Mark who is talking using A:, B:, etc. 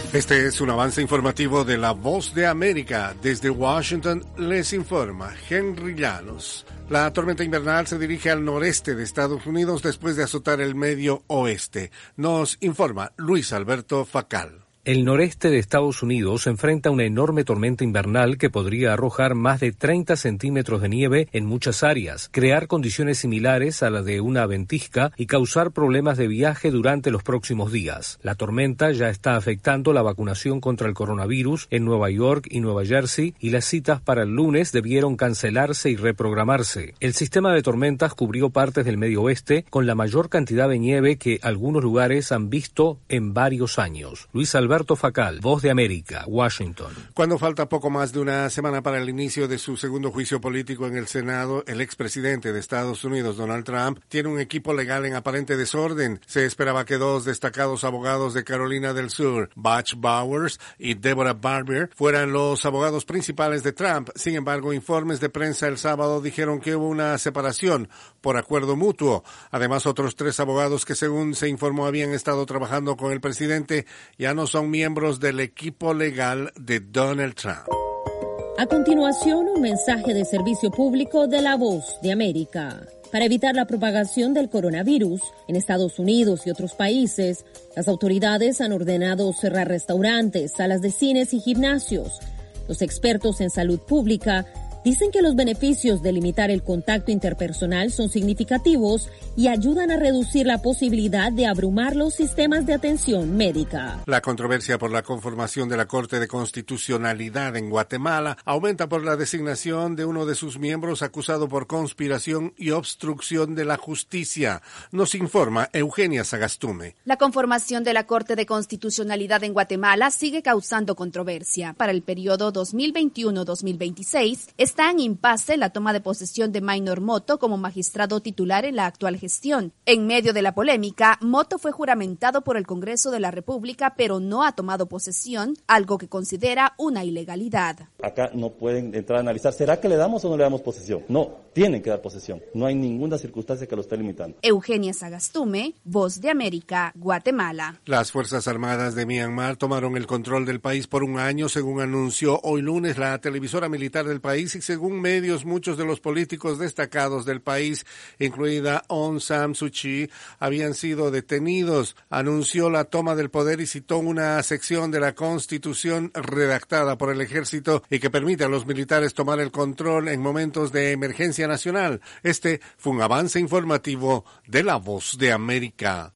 A: Este es un avance informativo de La Voz de América. Desde Washington les informa Henry Llanos. La tormenta invernal se dirige al noreste de Estados Unidos después de azotar el medio oeste. Nos informa Luis Alberto Facal.
B: El noreste de Estados Unidos enfrenta una enorme tormenta invernal que podría arrojar más de 30 centímetros de nieve en muchas áreas, crear condiciones similares a la de una ventisca y causar problemas de viaje durante los próximos días. La tormenta ya está afectando la vacunación contra el coronavirus en Nueva York y Nueva Jersey y las citas para el lunes debieron cancelarse y reprogramarse. El sistema de tormentas cubrió partes del medio oeste con la mayor cantidad de nieve que algunos lugares han visto en varios años. Luis Alberto Facal, Voz de América, Washington.
A: Cuando falta poco más de una semana para el inicio de su segundo juicio político en el Senado, el expresidente de Estados Unidos, Donald Trump, tiene un equipo legal en aparente desorden. Se esperaba que dos destacados abogados de Carolina del Sur, Butch Bowers y Deborah Barber, fueran los abogados principales de Trump. Sin embargo, informes de prensa el sábado dijeron que hubo una separación por acuerdo mutuo. Además, otros 3 abogados que, según se informó, habían estado trabajando con el presidente ya no son miembros del equipo legal de Donald Trump.
C: A continuación, un mensaje de servicio público de La Voz de América. Para evitar la propagación del coronavirus en Estados Unidos y otros países, las autoridades han ordenado cerrar restaurantes, salas de cines y gimnasios. Los expertos en salud pública dicen que los beneficios de limitar el contacto interpersonal son significativos y ayudan a reducir la posibilidad de abrumar los sistemas de atención médica.
A: La controversia por la conformación de la Corte de Constitucionalidad en Guatemala aumenta por la designación de uno de sus miembros acusado por conspiración y obstrucción de la justicia. Nos informa Eugenia Sagastume.
D: La conformación de la Corte de Constitucionalidad en Guatemala sigue causando controversia. Para el periodo 2021-2026, está en impasse la toma de posesión de Maynor Moto como magistrado titular en la actual gestión. En medio de la polémica, Moto fue juramentado por el Congreso de la República, pero no ha tomado posesión, algo que considera una ilegalidad.
E: Acá no pueden entrar a analizar, ¿será que le damos o no le damos posesión? No, tienen que dar posesión. No hay ninguna circunstancia que lo esté limitando.
D: Eugenia Sagastume, Voz de América, Guatemala.
A: Las Fuerzas Armadas de Myanmar tomaron el control del país por un año, según anunció hoy lunes la televisora militar del país, y según medios, muchos de los políticos destacados del país, incluida Aung San Suu Kyi, habían sido detenidos. Anunció la toma del poder y citó una sección de la Constitución redactada por el ejército y que permite a los militares tomar el control en momentos de emergencia nacional. Este fue un avance informativo de La Voz de América.